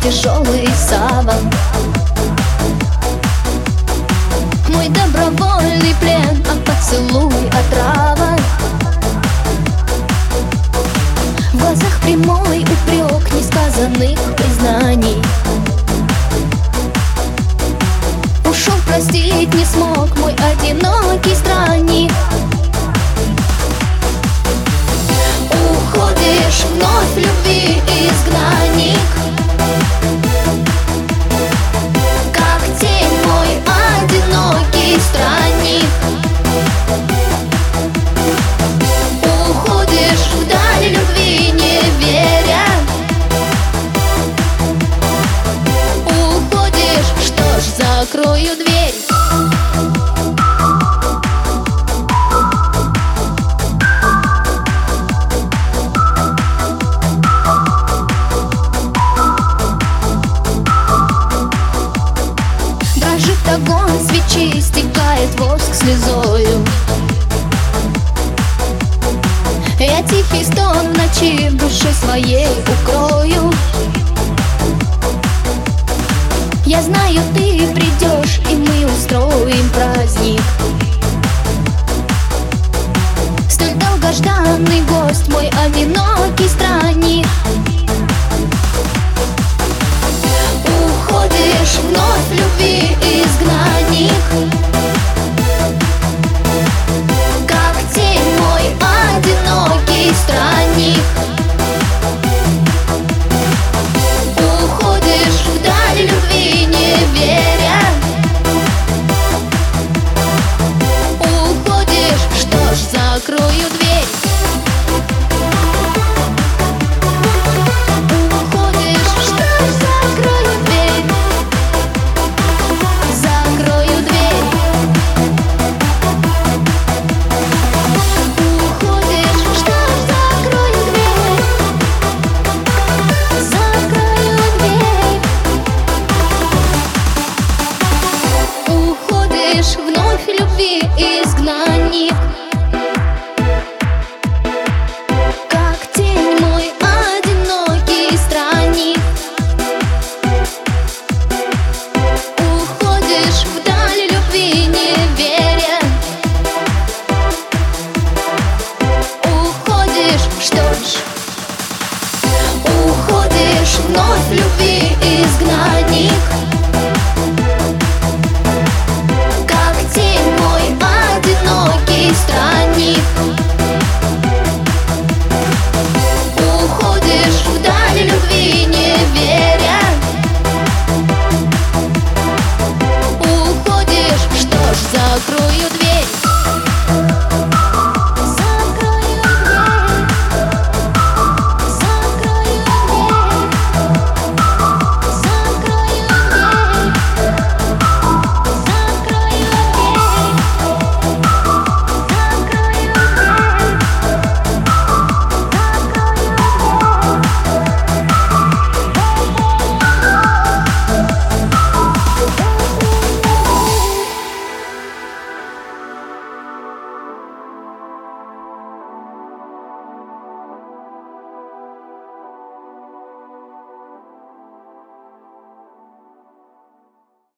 тяжелый саван. Мой добровольный плен, а поцелуй отрава. В глазах прямой упрек несказанных признаний. Ушел, простить не смог мой одинокий странник. Уходишь вновь, любви изгнанник. Как тень мой одинокий странник. Уходишь вдаль любви, не веря. Уходишь, что ж, закрою дверь. Огонь свечи, стекает воск слезою. Я тихий стон в ночи души своей укрою. Я знаю, ты придешь, и мы устроим праздник. Столь долгожданный гость, мой одинокий странник. Уходишь вновь, любви изгнанник. Как тень мой одинокий странник. Уходишь вдаль любви, не веря. Уходишь, что ж, закрою дверь. Вновь любви изгнанник. Как тень мой одинокий странник. Уходишь вдаль любви, не веря. Уходишь, что ж, уходишь вновь любви.